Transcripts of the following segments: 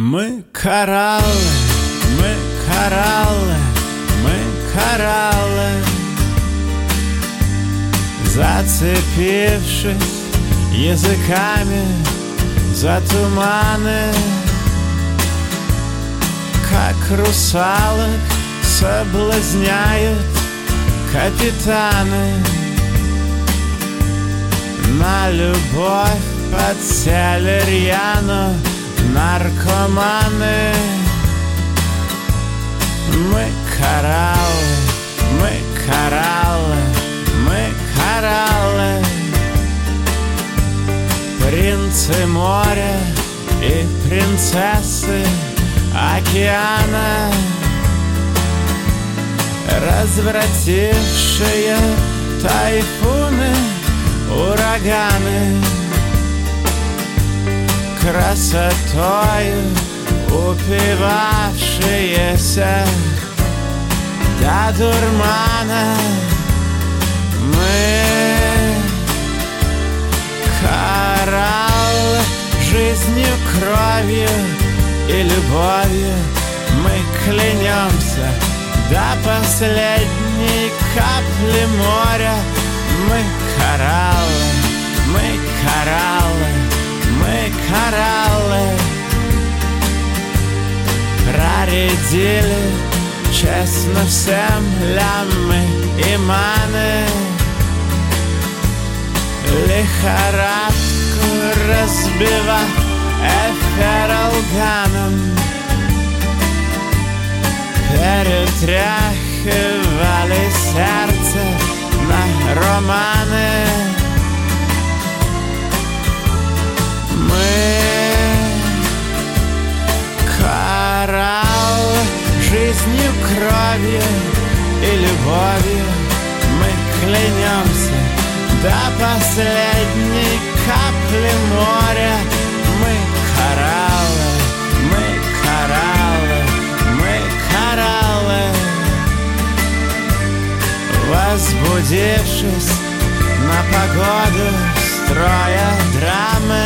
Мы кораллы, мы кораллы, мы кораллы, зацепившись языками за туманы, как русалок соблазняют капитаны. На любовь подсели рьяно наркоманы. Мы кораллы, мы кораллы, мы кораллы, принцы моря и принцессы океана, развратившие тайфуны, ураганы, красотою упивавшиеся до дурмана. Мы кораллы, жизнью, кровью и любовью мы клянемся до последней капли моря. Мы кораллы, мы кораллы, мы кораллы, проредили честно всем лямы и маны, лихорадку разбивав эфиралганом, перетряхивали сердце на романы. Мы кораллы, жизнью, кровью и любовью мы клянемся до последней капли моря. Мы кораллы, мы кораллы, мы кораллы, возбудившись на погоду, строя драмы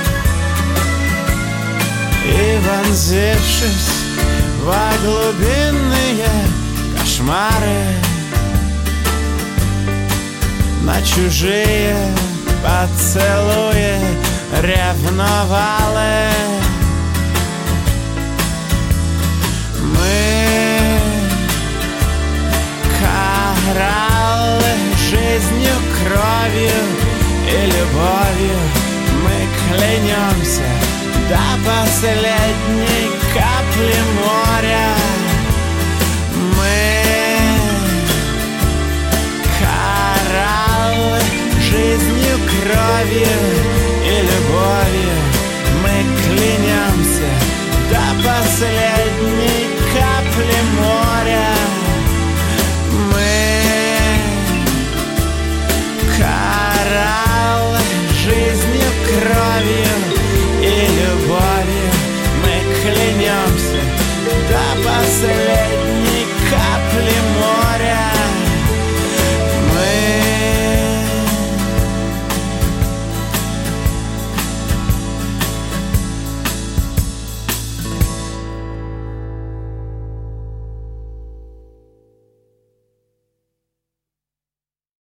и вонзившись во глубинные кошмары, на чужие поцелуи ревновали. Мы кораллы, жизнью, кровью и любовью мы клянемся до последней капли моря. Мы кораллы, жизнью, кровью и любовью мы клянемся до последней